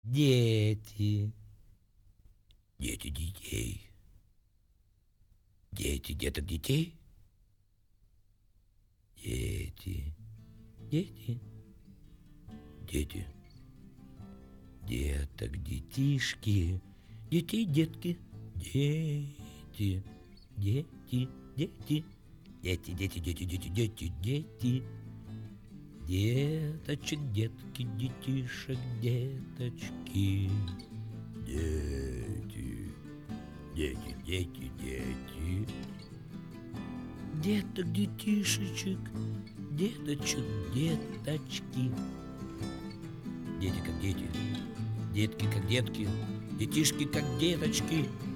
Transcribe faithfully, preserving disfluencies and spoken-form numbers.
Дети. Дети детей. Дети деток детей. Дети. Дети. Дети. Деток детишки. Детей детки. Дети. Дети. Дети. Дети, дети, дети, дети, дети, дети. Деточек, детки, детишек, деточки. Дети. Дети, дети, дети. Деток, детишечек, деточек, деточки. Дети как дети, детки как детки, детишки как деточки.